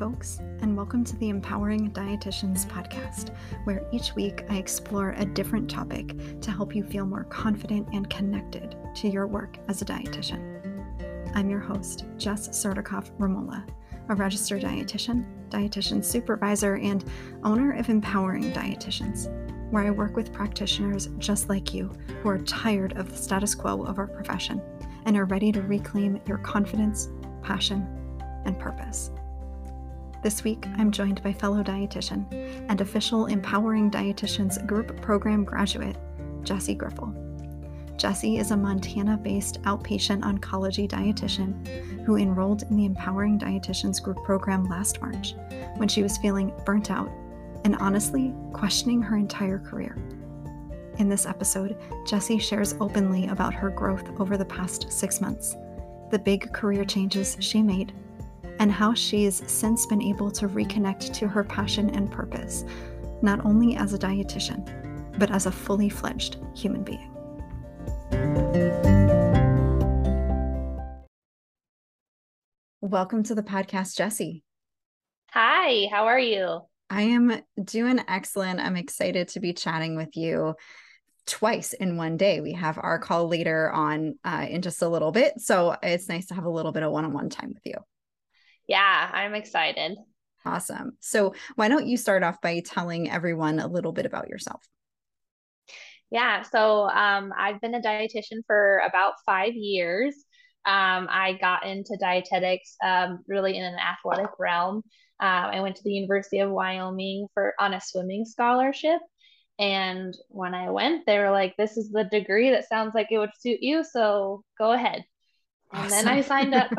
folks, and welcome to the Empowering Dietitians podcast, where each week I explore a different topic to help you feel more confident and connected to your work as a dietitian. I'm your host, Jess Sardikoff-Romola, a registered dietitian supervisor, and owner of Empowering Dietitians, where I work with practitioners just like you who are tired of the status quo of our profession and are ready to reclaim your confidence, passion, and purpose. This week, I'm joined by fellow dietitian and official Empowering Dietitians Group Program graduate, Jessie Griffel. Jessie is a Montana-based outpatient oncology dietitian who enrolled in the Empowering Dietitians Group Program last March when she was feeling burnt out and honestly questioning her entire career. In this episode, Jessie shares openly about her growth over the past 6 months, the big career changes she made, and how she's since been able to reconnect to her passion and purpose, not only as a dietitian, but as a fully fledged human being. Welcome to the podcast, Jessie. Hi, how are you? I am doing excellent. I'm excited to be chatting with you twice in one day. We have our call later on in just a little bit, so it's nice to have a little bit of one-on-one time with you. Yeah, I'm excited. Awesome. So why don't you start off by telling everyone a little bit about yourself? Yeah, so I've been a dietitian for about 5 years. I got into dietetics really in an athletic realm. I went to the University of Wyoming on a swimming scholarship. And when I went, they were like, this is the degree that sounds like it would suit you, so go ahead. And Awesome. then I signed up.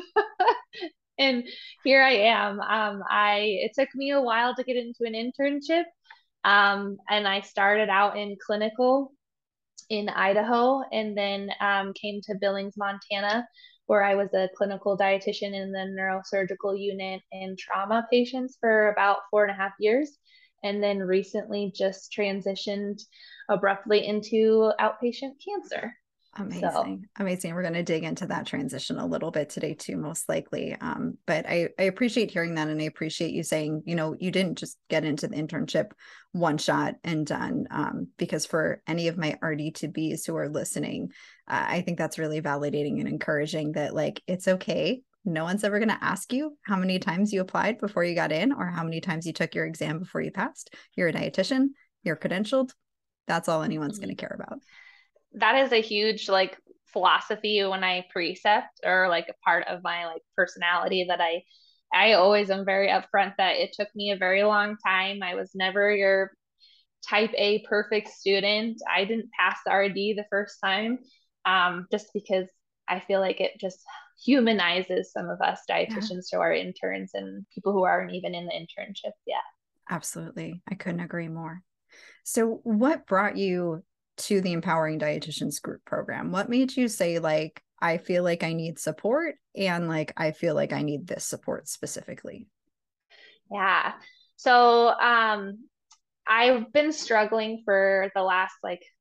And here I am. It took me a while to get into an internship. And I started out in clinical in Idaho and then came to Billings, Montana, where I was a clinical dietitian in the neurosurgical unit and trauma patients for about 4.5 years. And then recently just transitioned abruptly into outpatient cancer. Amazing. Amazing. We're going to dig into that transition a little bit today too, most likely. But I appreciate hearing that. And I appreciate you saying, you didn't just get into the internship one shot and done. Because for any of my RD2Bs who are listening, I think that's really validating and encouraging that it's okay. No one's ever going to ask you how many times you applied before you got in or how many times you took your exam before you passed. You're a dietitian, you're credentialed. That's all anyone's going to care about. That is a huge philosophy when I precept or a part of my personality that I always am very upfront that it took me a very long time. I was never your type A perfect student. I didn't pass the RD the first time just because I feel like it just humanizes some of us dietitians to our interns and people who aren't even in the internship yet. Absolutely. I couldn't agree more. So what brought you to the Empowering Dietitians Group Program? What made you say I feel like I need support and I feel like I need this support specifically? Yeah. So I've been struggling for the last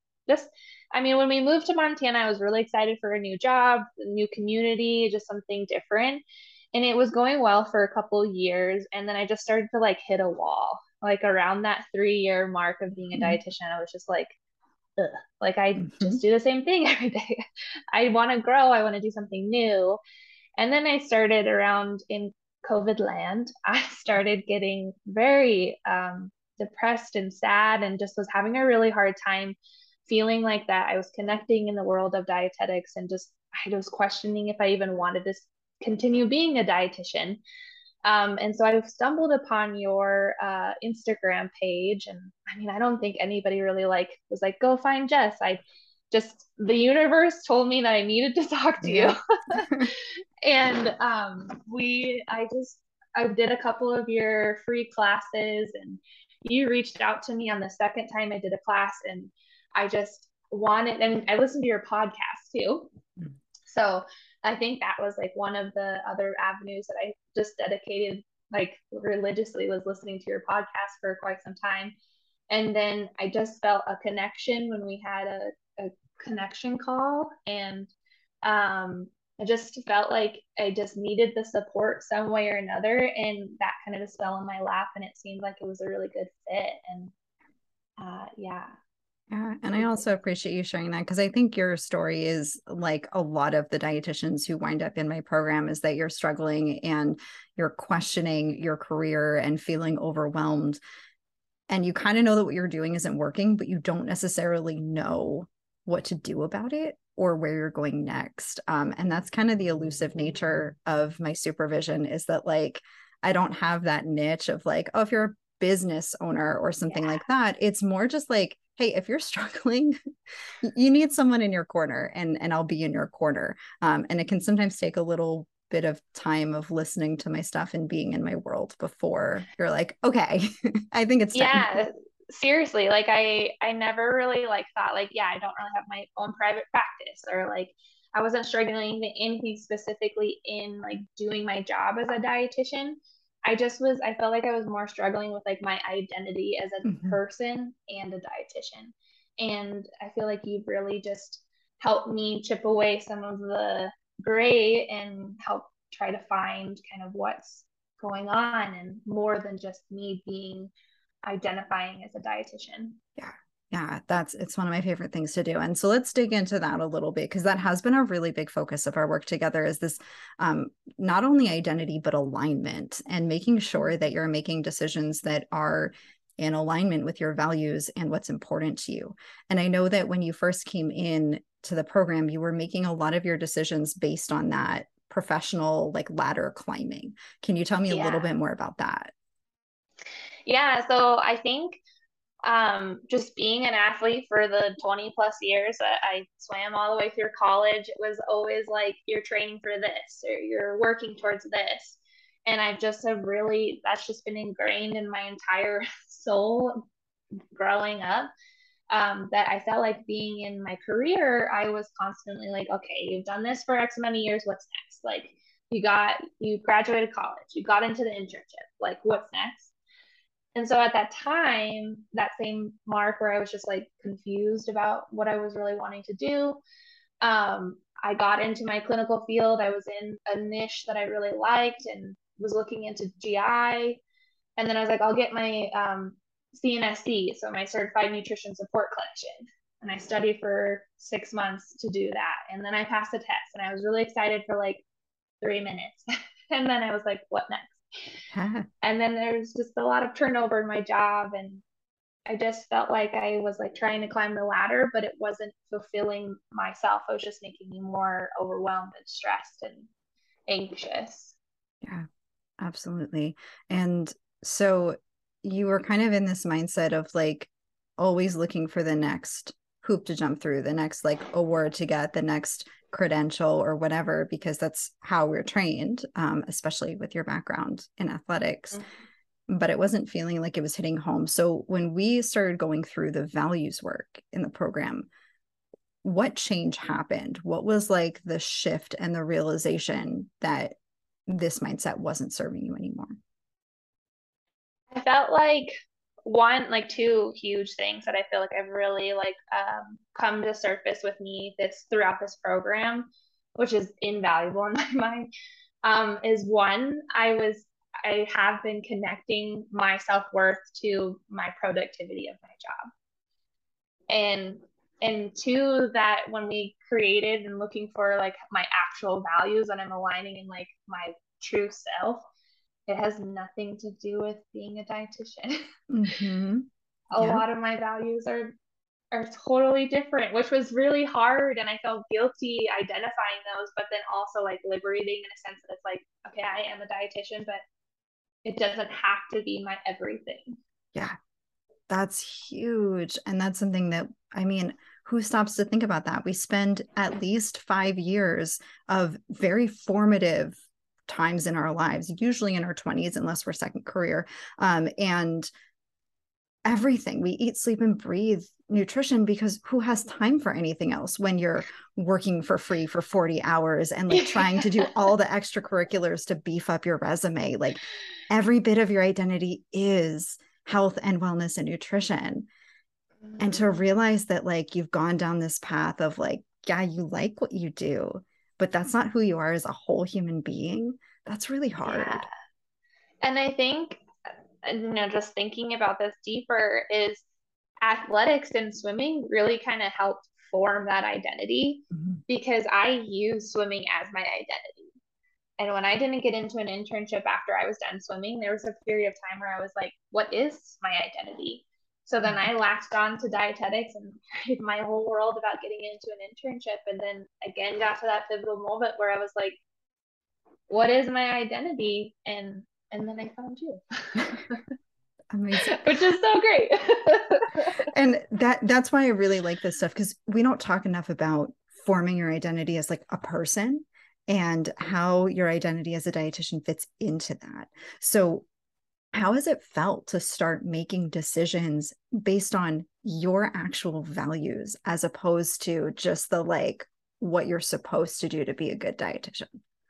when we moved to Montana, I was really excited for a new job, a new community, just something different. And it was going well for a couple of years. And then I just started to hit a wall. Around that 3-year mark of being a dietitian, I was just ugh. I just do the same thing every day. I want to grow. I want to do something new. And then I started around in COVID land. I started getting very depressed and sad and just was having a really hard time feeling like that I was connecting in the world of dietetics and just I was questioning if I even wanted to continue being a dietitian. And so I stumbled upon your Instagram page, and I don't think anybody really was like, go find Jess. The universe told me that I needed to talk to you. And I did a couple of your free classes, and you reached out to me on the second time I did a class, and I just wanted, and I listened to your podcast too. So I think that was one of the other avenues that I just dedicated religiously was listening to your podcast for quite some time. And then I just felt a connection when we had a connection call. And I just felt like I just needed the support some way or another. And that kind of just fell in my lap. And it seemed like it was a really good fit. And yeah. Yeah. And I also appreciate you sharing that, because I think your story is like a lot of the dietitians who wind up in my program, is that you're struggling and you're questioning your career and feeling overwhelmed. And you kind of know that what you're doing isn't working, but you don't necessarily know what to do about it or where you're going next. And that's kind of the elusive nature of my supervision, is that like, I don't have that niche of like, oh, if you're a business owner or something like that. It's more just like, hey, if you're struggling, you need someone in your corner, and I'll be in your corner. And it can sometimes take a little bit of time of listening to my stuff and being in my world before you're like, okay, I think it's time. Yeah, seriously. Like I never really like thought like, yeah, I don't really have my own private practice, or like I wasn't struggling anything specifically in like doing my job as a dietitian. I felt like I was more struggling with like my identity as a Mhm. person and a dietitian. And I feel like you've really just helped me chip away some of the gray and help try to find kind of what's going on, and more than just me being identifying as a dietitian. Yeah. Yeah, it's one of my favorite things to do. And so let's dig into that a little bit, because that has been a really big focus of our work together, is this not only identity, but alignment, and making sure that you're making decisions that are in alignment with your values and what's important to you. And I know that when you first came in to the program, you were making a lot of your decisions based on that professional like ladder climbing. Can you tell me a little Yeah. bit more about that? Yeah. So I think just being an athlete for the 20 plus years, I swam all the way through college. It was always like you're training for this or you're working towards this. And I've just have really, that's just been ingrained in my entire soul growing up. That I felt like being in my career, I was constantly like, okay, you've done this for X amount of years. What's next? Like, you graduated college, you got into the internship. Like, what's next? And so at that time, that same mark where I was just like confused about what I was really wanting to do, I got into my clinical field. I was in a niche that I really liked and was looking into GI. And then I was like, I'll get my CNSC, so my Certified Nutrition Support Clinician. And I studied for 6 months to do that. And then I passed the test, and I was really excited for like 3 minutes. And then I was like, what next? And then there's just a lot of turnover in my job, and I just felt like I was like trying to climb the ladder, but it wasn't fulfilling myself. It was just making me more overwhelmed and stressed and anxious. Yeah, absolutely. And so you were kind of in this mindset of like always looking for the next hoop to jump through, the next like award to get, the next credential or whatever, because that's how we're trained, especially with your background in athletics. But it wasn't feeling like it was hitting home. So when we started going through the values work in the program, what change happened? What was like the shift and the realization that this mindset wasn't serving you anymore? I felt like like two huge things that I feel like I've really like come to surface with me this throughout this program, which is invaluable in my mind. Is one, I have been connecting my self-worth to my productivity of my job. And two, that when we created and looking for like my actual values and I'm aligning in like my true self, it has nothing to do with being a dietitian. Mm-hmm. A Yeah. lot of my values are totally different, which was really hard, and I felt guilty identifying those, but then also like liberating in a sense that it's like, okay, I am a dietitian, but it doesn't have to be my everything. Yeah. That's huge. And that's something that, I mean, who stops to think about that? We spend at least 5 years of very formative times in our lives, usually in our 20s, unless we're second career. And everything we eat, sleep, and breathe nutrition, because who has time for anything else when you're working for free for 40 hours and like trying to do all the extracurriculars to beef up your resume? Like every bit of your identity is health and wellness and nutrition. And to realize that like you've gone down this path of like, yeah, you like what you do, but that's not who you are as a whole human being. That's really Yeah. hard. And I think, just thinking about this deeper is athletics and swimming really kind of helped form that identity Mhm. because I use swimming as my identity. And when I didn't get into an internship after I was done swimming, there was a period of time where I was like, what is my identity? So then I latched on to dietetics and created my whole world about getting into an internship. And then again, got to that pivotal moment where I was like, what is my identity? And then I found you. Amazing. Which is so great. And that's why I really like this stuff, because we don't talk enough about forming your identity as like a person and how your identity as a dietitian fits into that. So how has it felt to start making decisions based on your actual values as opposed to just the like what you're supposed to do to be a good dietitian?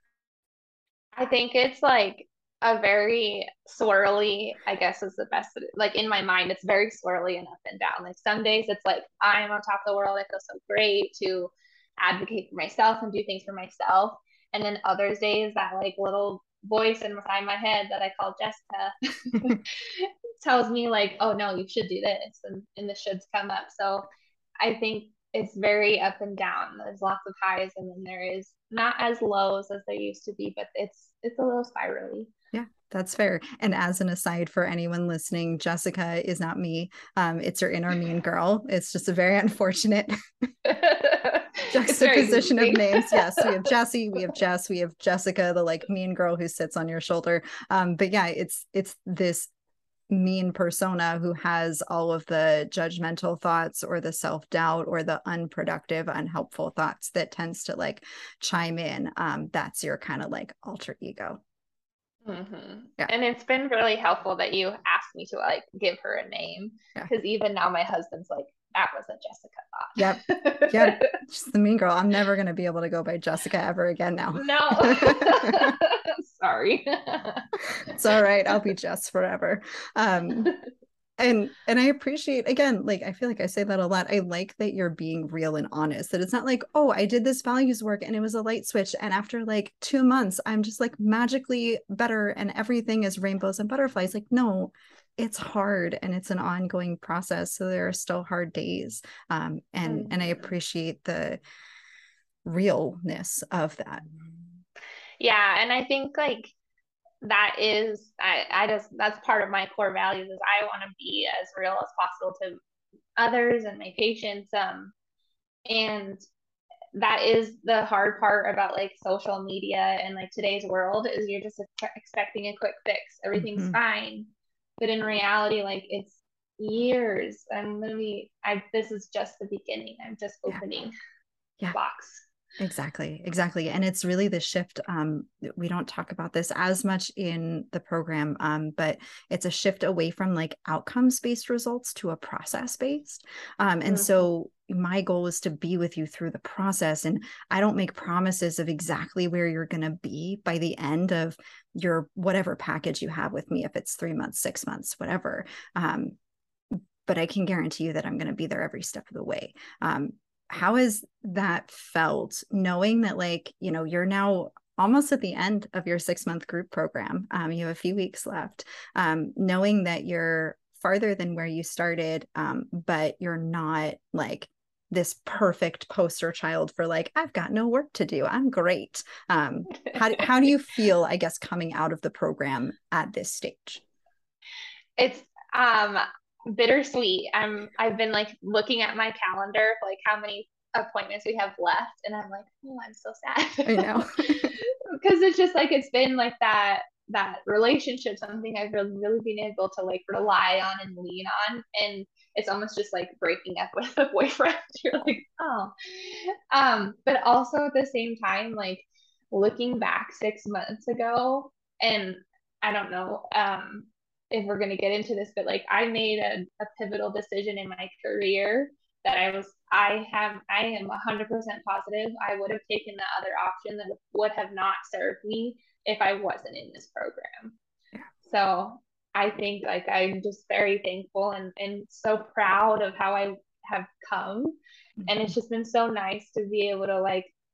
I think it's like a very swirly, I guess is the best. Like in my mind, it's very swirly and up and down. Like some days it's like I'm on top of the world. I feel so great to advocate for myself and do things for myself. And then other days that like little voice inside my head that I call Jessica tells me like, oh no, you should do this, and the shoulds come up. So I think it's very up and down. There's lots of highs, and then there is not as lows as there used to be, but it's a little spirally. Yeah, that's fair. And as an aside for anyone listening, Jessica is not me. It's her inner mean girl. It's just a very unfortunate It's very juxtaposition of confusing. names. Yes, we have Jessie, we have Jess, we have Jessica, the like mean girl who sits on your shoulder. But yeah, it's this mean persona who has all of the judgmental thoughts or the self-doubt or the unproductive, unhelpful thoughts that tends to like chime in. That's your kind of like alter ego. Yeah. And it's been really helpful that you asked me to like give her a name Yeah. because even now my husband's like, that was a Yep. Jessica Yep. thought. Just the mean girl. I'm never going to be able to go by Jessica ever again now. No. Sorry. It's all right. I'll be Jess forever. And I appreciate, again, like I feel like I say that a lot. I like that you're being real and honest, that it's not like, oh, I did this values work and it was a light switch, and after like 2 months I'm just like magically better and everything is rainbows and butterflies. Like, no, it's hard and it's an ongoing process, so there are still hard days. And I appreciate the realness of that. Yeah, and I think like that is I just that's part of my core values is I want to be as real as possible to others and my patients. And that is the hard part about like social media and like today's world is you're just expecting a quick fix. Everything's Mm-hmm. fine. But in reality, like it's years. This is just the beginning. I'm just Yeah. opening the Yeah. box. Exactly. And it's really the shift. We don't talk about this as much in the program, but it's a shift away from like outcomes based results to a process based. And so my goal is to be with you through the process. And I don't make promises of exactly where you're going to be by the end of your whatever package you have with me, if it's 3 months, 6 months, whatever. But I can guarantee you that I'm going to be there every step of the way. How has that felt, knowing that like, you're now almost at the end of your 6-month group program? You have a few weeks left, knowing that you're farther than where you started, but you're not like this perfect poster child for like, I've got no work to do, I'm great. How do you feel, I guess, coming out of the program at this stage? It's um bittersweet. I've been like looking at my calendar like how many appointments we have left, and I'm like, oh, I'm so sad. I know. Because it's just like it's been like that relationship, something I've really been able to like rely on and lean on, and it's almost just like breaking up with a boyfriend. You're like, oh, but also at the same time, like looking back 6 months ago, and I don't know, if we're going to get into this, but like I made a pivotal decision in my career that I am 100% positive I would have taken the other option that would have not served me if I wasn't in this program. Yeah. So I think like I'm just very thankful and so proud of how I have come. And it's just been so nice to be able to like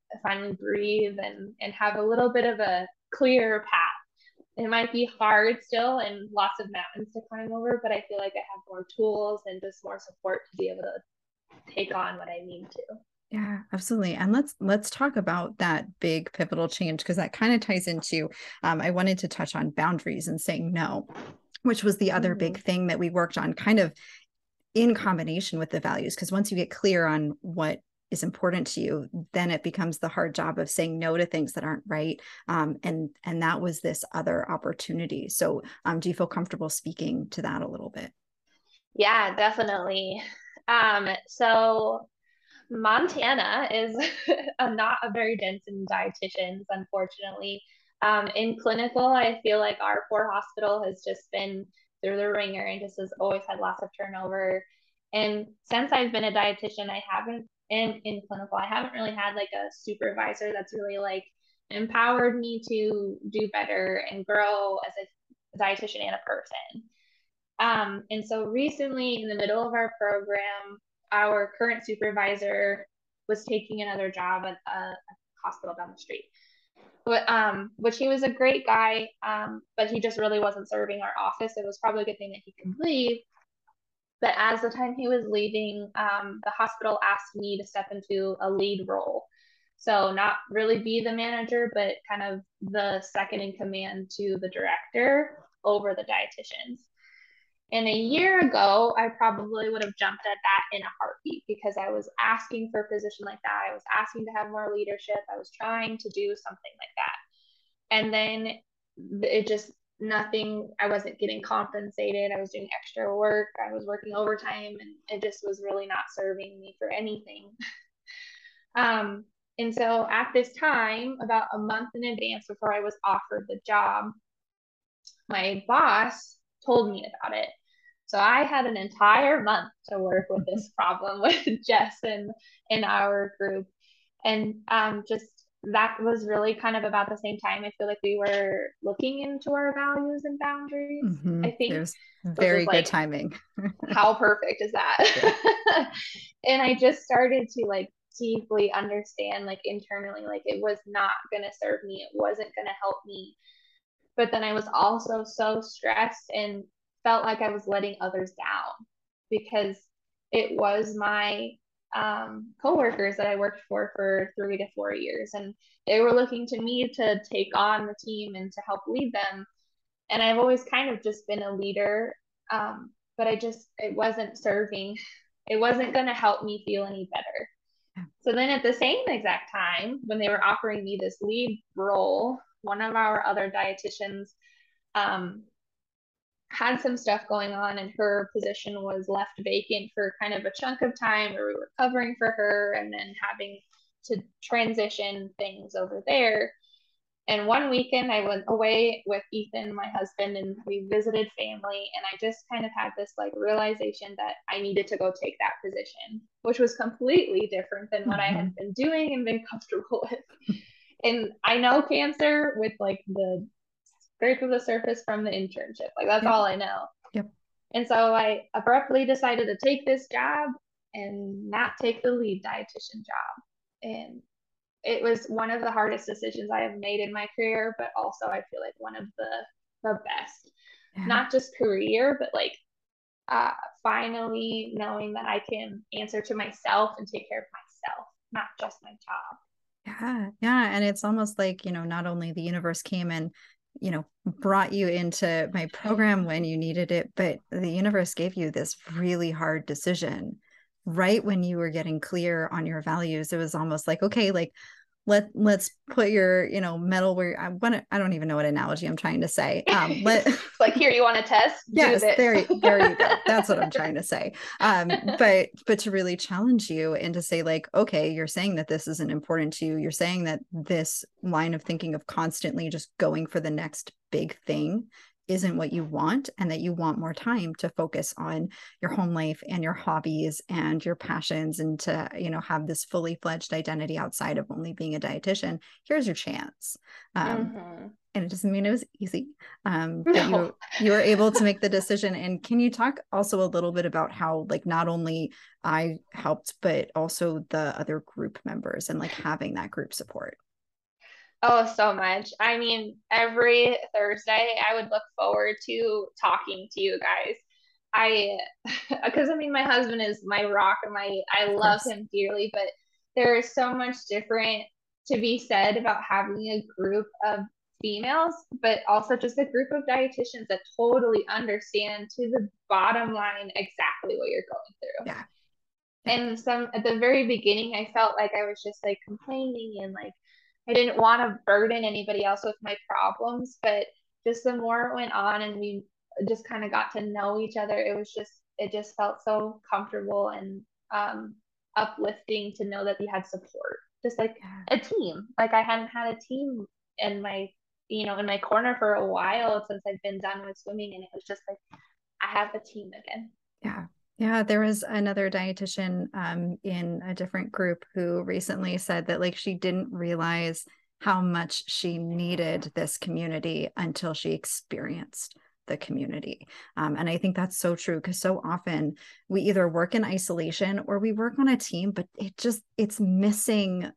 finally breathe and have a little bit of a clearer path. It might be hard still and lots of mountains to climb over, but I feel like I have more tools and just more support to be able to take on what I need to. Yeah, absolutely. And let's talk about that big pivotal change, because that kind of ties into, I wanted to touch on boundaries and saying no, which was the other big thing that we worked on kind of in combination with the values. Because once you get clear on what is important to you, then it becomes the hard job of saying no to things that aren't right. And that was this other opportunity. So do you feel comfortable speaking to that a little bit? Yeah, definitely. So Montana is not a very dense in dietitians, unfortunately. In clinical, I feel like our poor hospital has just been through the ringer and just has always had lots of turnover. And since I've been a dietitian, I haven't, in clinical, I haven't really had like a supervisor that's really like empowered me to do better and grow as a dietitian and a person. And so recently, in the middle of our program, our current supervisor was taking another job at a hospital down the street. Which he was a great guy, but he just really wasn't serving our office. It was probably a good thing that he could leave. But as the time he was leaving, the hospital asked me to step into a lead role. So not really be the manager, but kind of the second in command to the director over the dietitians. And a year ago, I probably would have jumped at that in a heartbeat because I was asking for a position like that. I was asking to have more leadership. I was trying to do something like that. And then it just, nothing, I wasn't getting compensated. I was doing extra work. I was working overtime and it just was really not serving me for anything. And so at this time, about a month in advance before I was offered the job, my boss told me about it. So I had an entire month to work with this problem with Jess and in our group. And just that was really kind of about the same time. I feel like we were looking into our values and boundaries. I think it was very good timing. How perfect is that? Yeah. And I just started to like deeply understand like internally, like it was not going to serve me. It wasn't going to help me. But then I was also so stressed and felt like I was letting others down because it was my coworkers that I worked for 3 to 4 years, and they were looking to me to take on the team and to help lead them. And I've always kind of just been a leader, but it wasn't serving. It wasn't going to help me feel any better. So then at the same exact time, when they were offering me this lead role, one of our other dietitians had some stuff going on and her position was left vacant for kind of a chunk of time where we were covering for her and then having to transition things over there. And one weekend I went away with Ethan, my husband, and we visited family. And I just kind of had this like realization that I needed to go take that position, which was completely different than what I had been doing and been comfortable with. And I know cancer with like the scrape of the surface from the internship. Like that's all I know. Yep. And so I abruptly decided to take this job and not take the lead dietitian job. And it was one of the hardest decisions I have made in my career, but also I feel like one of the best. Yeah. Not just career, but like finally knowing that I can answer to myself and take care of myself, not just my job. Yeah. And it's almost like, not only the universe came and, brought you into my program when you needed it, but the universe gave you this really hard decision right when you were getting clear on your values. It was almost like, okay, like let's put your, metal where I don't even know what analogy I'm trying to say. Like, here, you want to test? Yes, there you go. That's what I'm trying to say. But to really challenge you and to say like, okay, you're saying that this isn't important to you. You're saying that this line of thinking of constantly just going for the next big thing isn't what you want, and that you want more time to focus on your home life and your hobbies and your passions, and to, have this fully fledged identity outside of only being a dietitian, here's your chance. Mm-hmm. And it doesn't mean it was easy, but No. you were able to make the decision. And can you talk also a little bit about how, like, not only I helped, but also the other group members, and like having that group support? Oh, so much. I mean, every Thursday I would look forward to talking to you guys. I, because I mean, my husband is my rock and I Of love course. him dearly, but there is so much different to be said about having a group of females, but also just a group of dietitians that totally understand to the bottom line exactly what you're going through. Yeah. Yeah. And some at the very beginning, I felt like I was just like complaining and like I didn't want to burden anybody else with my problems. But just the more it went on and we just kind of got to know each other, it just felt so comfortable and um, uplifting to know that you had support, just like Yeah. a team. Like I hadn't had a team in my, in my corner for a while since I've been done with swimming, and it was just like I have a team again. Yeah. Yeah. There was another dietitian in a different group who recently said that, like, she didn't realize how much she needed this community until she experienced the community. And I think that's so true, because so often we either work in isolation or we work on a team, but it's missing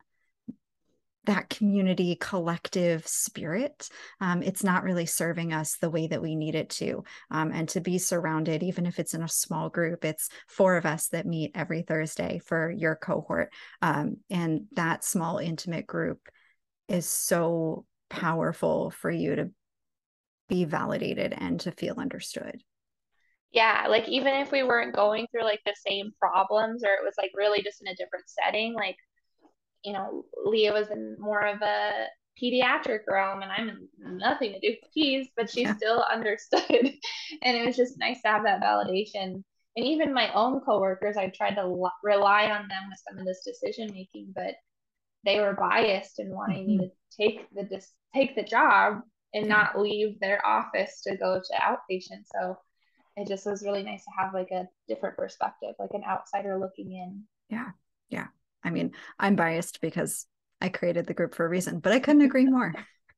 that community collective spirit. It's not really serving us the way that we need it to. And to be surrounded, even if it's in a small group, it's 4 of us that meet every Thursday for your cohort. And that small, intimate group is so powerful for you to be validated and to feel understood. Yeah, like even if we weren't going through like the same problems or it was like really just in a different setting, like, Leah was in more of a pediatric realm and I'm in nothing to do with peds, but she Yeah. still understood. And it was just nice to have that validation. And even my own coworkers, I tried to rely on them with some of this decision making, but they were biased and wanting me Mhm. to take the job and Yeah. not leave their office to go to outpatient. So it just was really nice to have like a different perspective, like an outsider looking in. Yeah. Yeah. I mean, I'm biased because I created the group for a reason, but I couldn't agree more.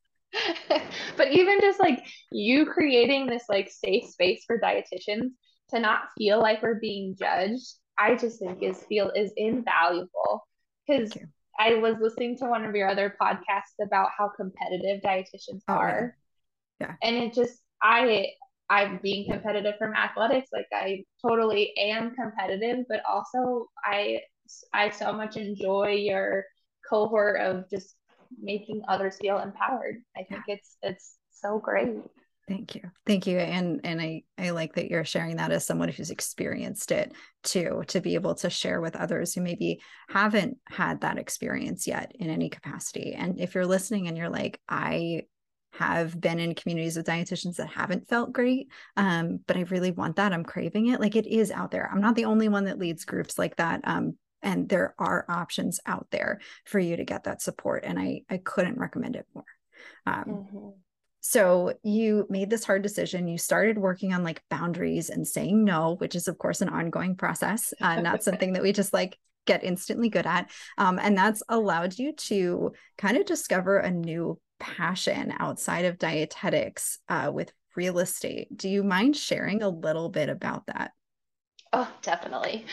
But even just like you creating this like safe space for dietitians to not feel like we're being judged, I just think is invaluable. Thank Because you. I was listening to one of your other podcasts about how competitive dietitians Oh, yeah. are, Yeah. and it just I'm being competitive from athletics, like I totally am competitive, but also I so much enjoy your cohort of just making others feel empowered. I Yeah. think it's so great. Thank you. Thank you. And I like that you're sharing that as someone who's experienced it too, to be able to share with others who maybe haven't had that experience yet in any capacity. And if you're listening and you're like, I have been in communities with dietitians that haven't felt great, but I really want that, I'm craving it. Like, it is out there. I'm not the only one that leads groups like that. And there are options out there for you to get that support. And I couldn't recommend it more. Um, Mm-hmm. so you made this hard decision. You started working on, like, boundaries and saying no, which is of course an ongoing process, not something that we just like get instantly good at. And that's allowed you to kind of discover a new passion outside of dietetics, with real estate. Do you mind sharing a little bit about that? Oh, definitely.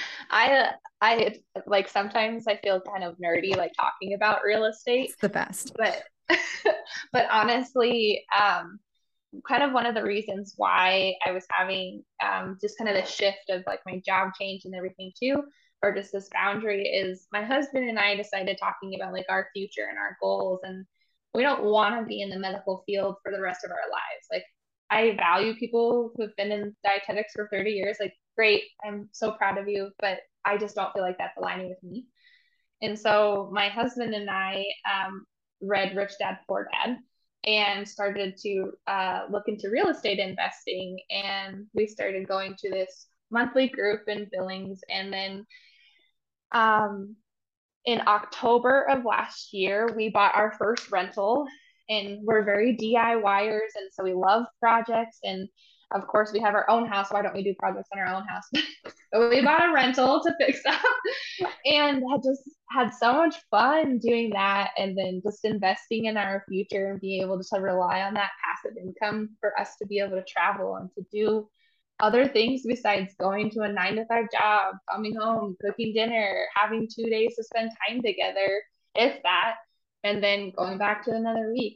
I like sometimes I feel kind of nerdy like talking about real estate, It's the best. but but honestly, kind of one of the reasons why I was having just kind of the shift of like my job change and everything too, or just this boundary is my husband and I decided talking about like our future and our goals, and we don't want to be in the medical field for the rest of our lives. Like I value people who've been in dietetics for 30 years. Like great, I'm so proud of you, but I just don't feel like that's aligning with me. And so my husband and I read Rich Dad Poor Dad and started to look into real estate investing. And we started going to this monthly group in Billings. And then um, in October of last year, we bought our first rental. and we're very DIYers. And so we love projects. And of course, we have our own house. Why don't we do projects on our own house? But we bought a rental to fix up and had just had so much fun doing that. And then just investing in our future and being able to rely on that passive income for us to be able to travel and to do other things besides going to a 9 to 5 job, coming home, cooking dinner, having 2 days to spend time together, if that, and then going back to another week.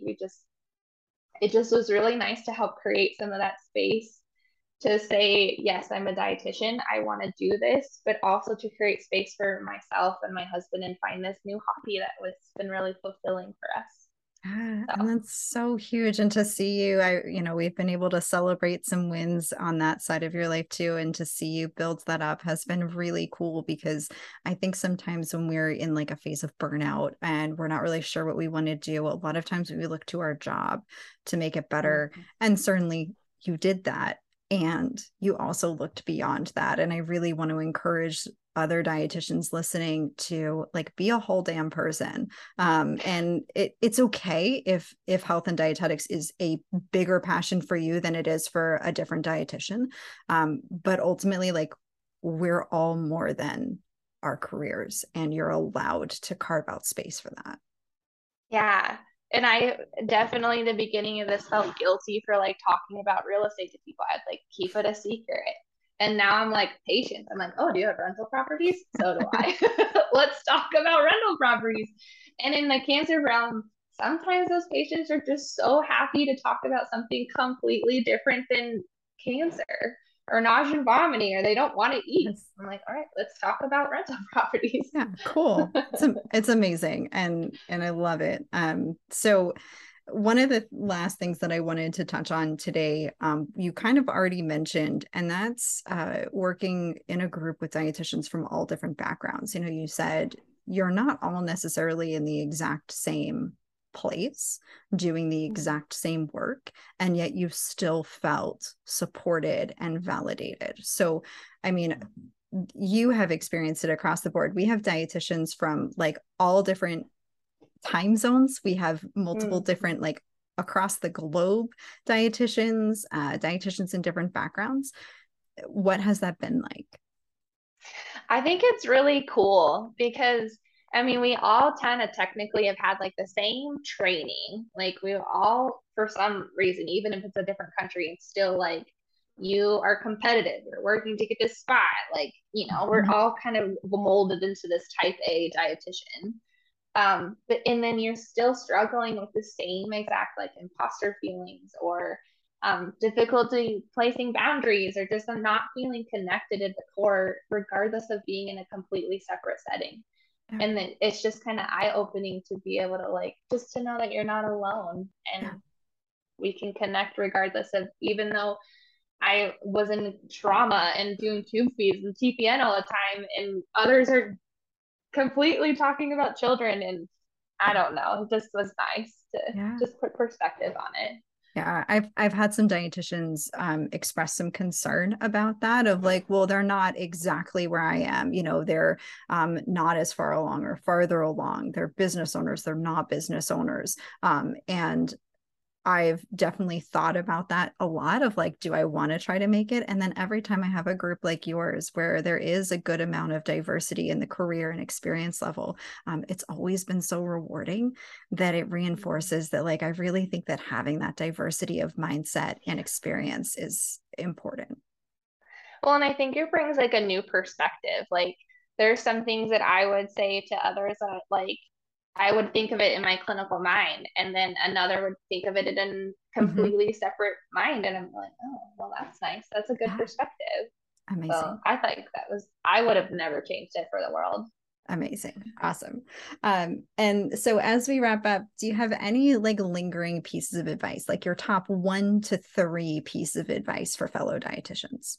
It just was really nice to help create some of that space to say, yes, I'm a dietitian. I want to do this, but also to create space for myself and my husband and find this new hobby that was been really fulfilling for us. Yeah, and So that's so huge. And to see you, we've been able to celebrate some wins on that side of your life too. And to see you build that up has been really cool, because I think sometimes when we're in like a phase of burnout and we're not really sure what we want to do, a lot of times we look to our job to make it better. mhm. And certainly you did that. And you also looked beyond that. And I really want to encourage other dietitians listening to like be a whole damn person. And it's okay if health and dietetics is a bigger passion for you than it is for a different dietitian. But ultimately, like, we're all more than our careers, and you're allowed to carve out space for that. Yeah. And I definitely in the beginning of this felt guilty for like talking about real estate to people. I'd like keep it a secret. And now I'm like patient. I'm like, oh, do you have rental properties? So do I. Let's talk about rental properties. And in the cancer realm, sometimes those patients are just so happy to talk about something completely different than cancer or nausea and vomiting, or they don't want to eat. Yes. I'm like, all right, let's talk about rental properties. Yeah, cool. It's amazing, and I love it. So one of the last things that I wanted to touch on today, you kind of already mentioned, and that's working in a group with dietitians from all different backgrounds. You said you're not all necessarily in the exact same place doing the exact same work, and yet you still felt supported and validated. So, I mean, you have experienced it across the board. We have dietitians from like all different time zones. We have multiple different, like, across the globe dietitians in different backgrounds. What has that been like? I think it's really cool because I mean, we all kind of technically have had like the same training. Like we all, for some reason, even if it's a different country, it's still like you are competitive. You're working to get this spot. Like, we're all kind of molded into this type A dietitian. But and then you're still struggling with the same exact like imposter feelings or difficulty placing boundaries or just not feeling connected at the core, regardless of being in a completely separate setting. Yeah. And then it's just kind of eye opening to be able to like just to know that you're not alone and Yeah. we can connect regardless of even though I was in trauma and doing tube feeds and TPN all the time, and others are completely talking about children and I don't know, it just was nice to Yeah. just put perspective on it. Yeah, I've had some dietitians express some concern about that, of like, well, they're not exactly where I am. They're not as far along or farther along. They're business owners. They're not business owners. And I've definitely thought about that a lot, of like, do I want to try to make it? And then every time I have a group like yours, where there is a good amount of diversity in the career and experience level, it's always been so rewarding that it reinforces that, like, I really think that having that diversity of mindset and experience is important. Well, and I think it brings like a new perspective. Like there's some things that I would say to others that like I would think of it in my clinical mind, and then another would think of it in a Mhm. completely separate mind. And I'm like, oh, well, that's nice. That's a good Yeah, perspective. So amazing. I think I would have never changed it for the world. Amazing. Awesome. And so as we wrap up, do you have any like lingering pieces of advice, like your top 1 to 3 pieces of advice for fellow dietitians?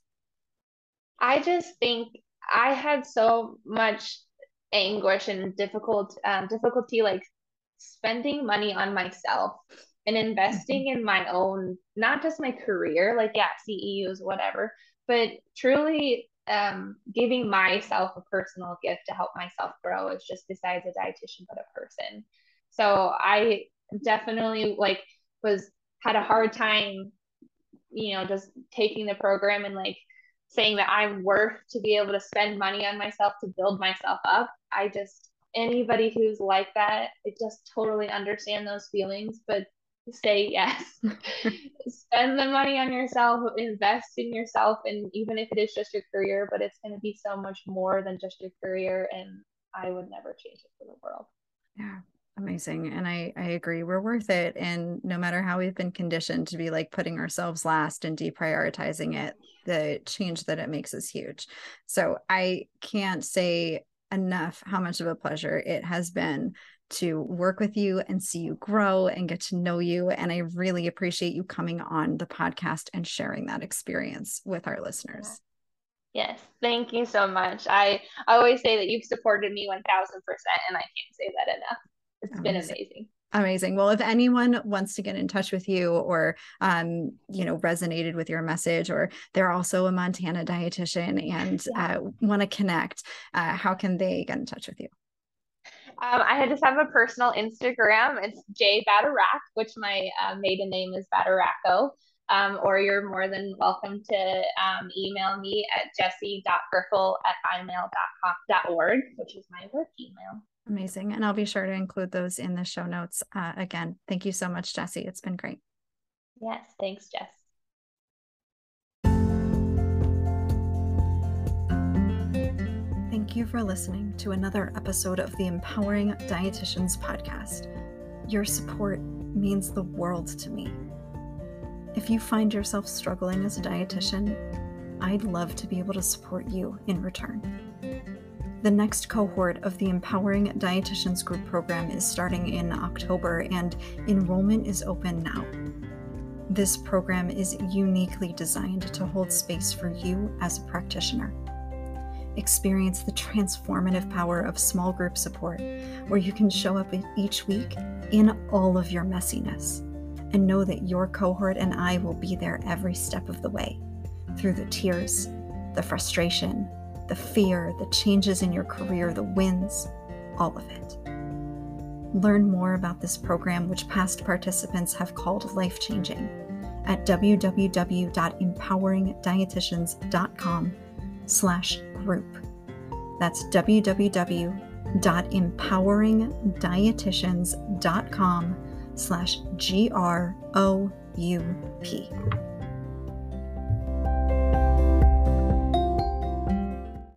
I just think I had so much anguish and difficulty like spending money on myself and Mhm. investing in my own, not just my career, like yeah, CEUs, whatever, but truly giving myself a personal gift to help myself grow is just besides a dietitian, but a person. So definitely like had a hard time, just taking the program and like saying that I'm worth to be able to spend money on myself to build myself up. Anybody who's like that, I just totally understand those feelings, but say yes. Spend the money on yourself, invest in yourself, and even if it is just your career, but it's going to be so much more than just your career, and I would never change it for the world. Yeah. Amazing. And I agree. We're worth it. And no matter how we've been conditioned to be like putting ourselves last and deprioritizing it, the change that it makes is huge. So I can't say enough how much of a pleasure it has been to work with you and see you grow and get to know you. And I really appreciate you coming on the podcast and sharing that experience with our listeners. Yes, thank you so much. I always say that you've supported me 1000%, and I can't say that enough. It's been amazing. Amazing. Well, if anyone wants to get in touch with you or, resonated with your message, or they're also a Montana dietitian and want to connect, how can they get in touch with you? I just have a personal Instagram. It's J Badarak, which my maiden name is Badaracco. Or you're more than welcome to email me at jessie.griffel@imail.org, which is my work email. Amazing. And I'll be sure to include those in the show notes. Again, thank you so much, Jessie. It's been great. Yes, thanks, Jess. Thank you for listening to another episode of the Empowering Dietitians podcast. Your support means the world to me. If you find yourself struggling as a dietitian, I'd love to be able to support you in return. The next cohort of the Empowering Dietitians Group program is starting in October, and enrollment is open now. This program is uniquely designed to hold space for you as a practitioner. Experience the transformative power of small group support, where you can show up each week in all of your messiness and know that your cohort and I will be there every step of the way, through the tears, the frustration, the fear, the changes in your career, the wins, all of it. Learn more about this program, which past participants have called life-changing, at www.empoweringdietitians.com/group. That's www.empoweringdietitians.com/GROUP.